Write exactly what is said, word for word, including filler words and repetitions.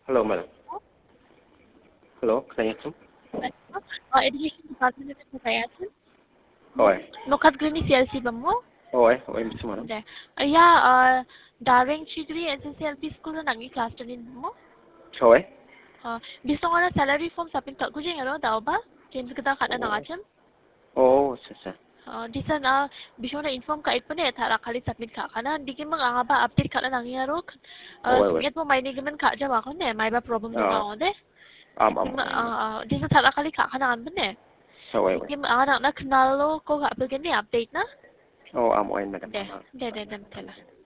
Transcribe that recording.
Hello, madam. Hello, खोनायाखै? Uh, education department ng Kayasan. Hoy. Nukat grini C L C ba mo? Hoy, hoy, miss madam. Hindi. Aya, uh, daring chigri S S C L P school na nangi class tanin mo? Hoy. Uh, bisto nga na salary form sapin ka ko jeng aro daw ba? James kita kada na ngacham? Oh, sasa. Uh, di sa na biso na inform ka ito ne tara kali submit ka kana di kin mga nga ba update ka na nangyaro. Uh, singit mo may nigaman ka jam ako ne may ba problem din ako de. Am am. Uh, di sa tara kali ka kana an ne. Hoy. Kim anak na kanalo ko ka pagani update na? Oh, am oin madam. De, de de de tela.